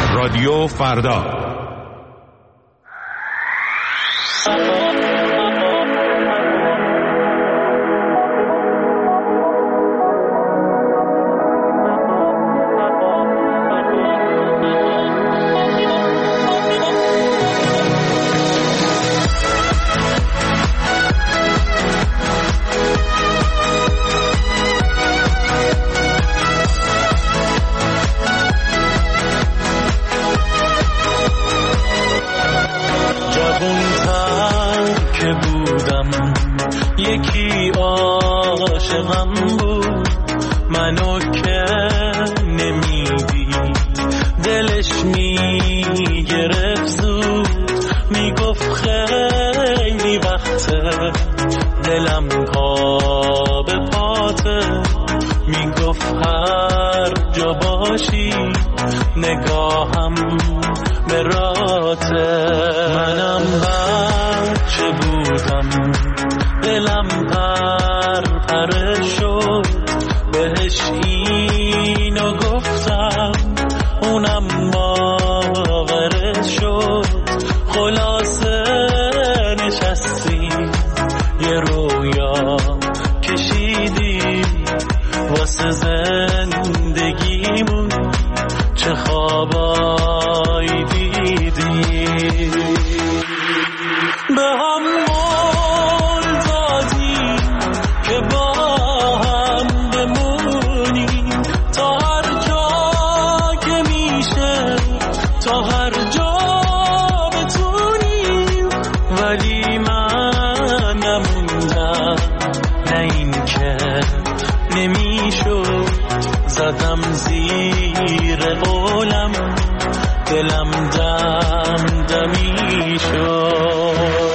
رادیو فردا. یکی عاشقم بود منو که نمیدید، دلش میگرفت زود، میگفت خیلی وقته، دلم پا به پاته، میگفت هر جا باشی نگاهم به راته. منم بچه بودم دلم پر شد، بهش اینو گفتم اونم باور شد. خلاصه نشستیم یه رویا کشیدیم واسه زندگیمون، چه خوابایی دیدیم. به هم زدم زیر قولم، دلم دم دمی شد.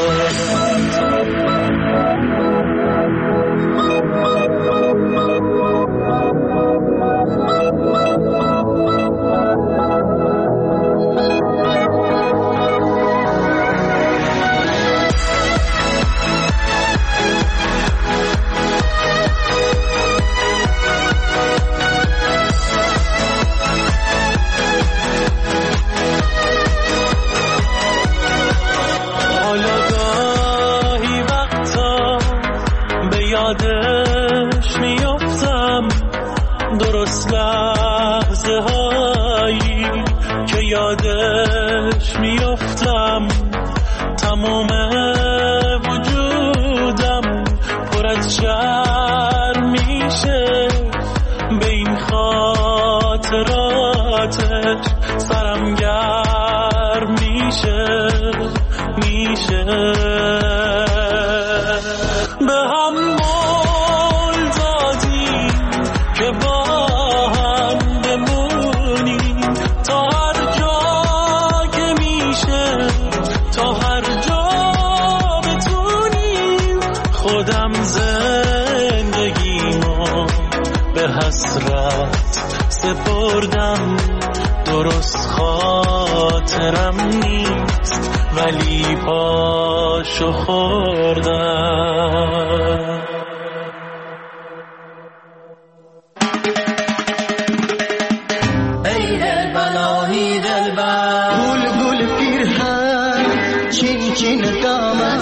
یادش میافتم درست لحظه هایی که یادش میافتم، تمام وجودم پر از شرم میشه به این خاطراتش، سرم گرم میشه به هم مول دادیم که با هم بمونیم تا هر جا که میشه، تا هر جا بتونیم. خودم زندگیمو به حسرت سپردم، درست خاطرم نیست ولی پاشو خوردم. ای دل بلایی دلبر، گل گل پیرهن چین چین دامن،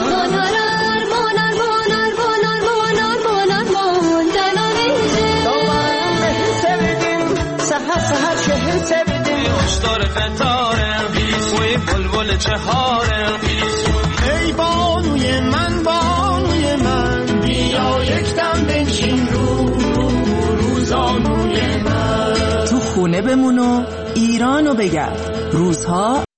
سهر شهر سبدیم خوشدار فتاره وی بلبل چهاره. ای بانوی من بیا یک دم بنشین روزانوی من. تو خونه بمون و ایرانو بگرد، روزها